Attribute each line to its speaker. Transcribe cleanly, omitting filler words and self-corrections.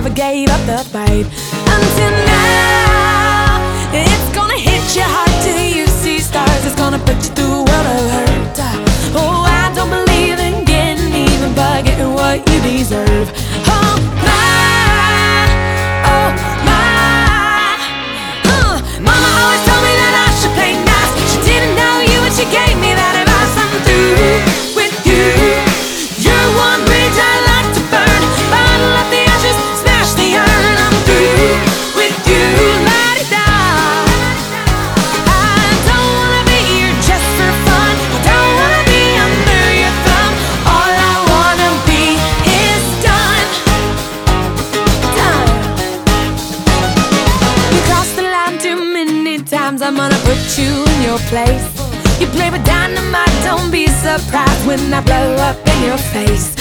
Speaker 1: never gave up the fight. Until now, it's gonna hit you hard till you see stars. It's gonna put you through a world of hurt. Oh, I don't believe in getting even, but getting what you deserve. Oh my, oh my. Mama always told me that I should play nice. She didn't know you and she gave me that advice. I'm through with you. You're one bridge I like to burn. Bottle up the ashes, smash the urn. I'm through with you, la-di-da. I don't wanna be here just for fun. I don't wanna be under your thumb. All I wanna be is done. Done. You crossed the line too many times. I'm gonna put you in your place. You play with dynamite, don't be surprised when I blow up in your face.